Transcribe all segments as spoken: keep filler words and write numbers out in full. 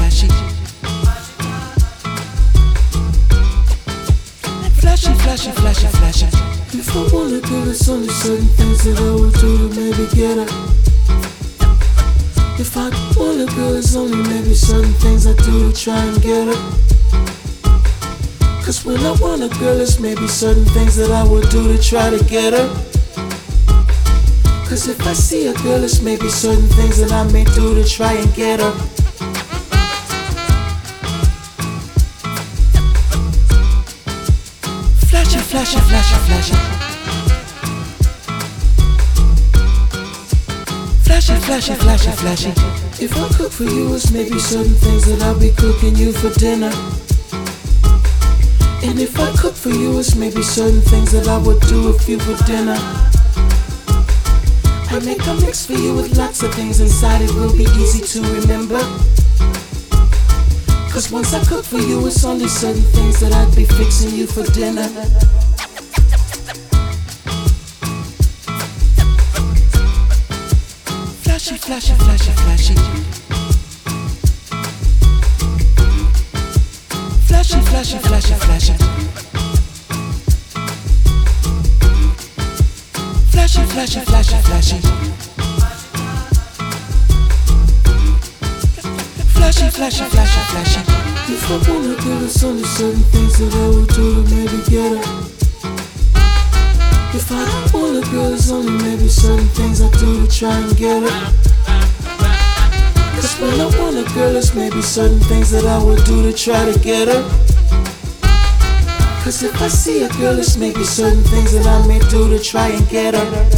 flashy. Flashy, flashy, flashy, flashy. If I want a girl, it's only certain things that I would do to maybe get her. If I want a girl, it's only maybe certain things I do to try and get her. Cause when I want a girl, it's maybe certain things that I would do to try to get her. Cause if I see a girl, it's maybe certain things that I may do to try and get her. Flashy, flashy, flashy, flashy. Flashy, flashy, flashy, flashy. If I cook for you, it's maybe certain things that I'll be cooking you for dinner. And if I cook for you, it's maybe certain things that I would do with you for dinner. I make a mix for you with lots of things inside, it will be easy to remember. Cause once I cook for you, it's only certain things that I'd be fixing you for dinner. Flashy, flashy, flashy, flashy. Flashy, flashy, flashy, flashy. Flashy, flashy, flashy, flashy. Flashy, flashy, flashy, flashy. If I want a girl, it's only certain things that I would do to maybe get her. If I want a girl, it's only maybe certain things I do to try and get her. Cause when I want a girl, it's maybe certain things that I would do to try to get her. Cause if I see a girl, it's maybe certain things that I may do to try and get her.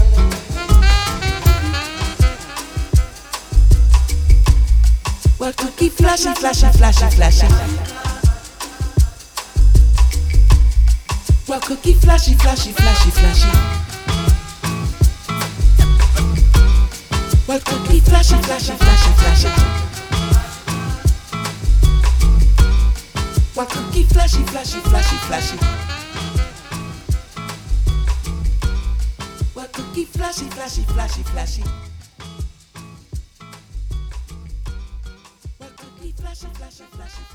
Well, cookie flashy, flashy, flashy, flashy. Well, cookie flashy, flashy, flashy, flashy. Well, cookie flashy, flashy, flashy, flashy. Well, cookie flashy, flashy, flashy, flashy. Well, cookie flashy, flashy, flashy, flashy. Well, cookie flashy, flashy, flashy.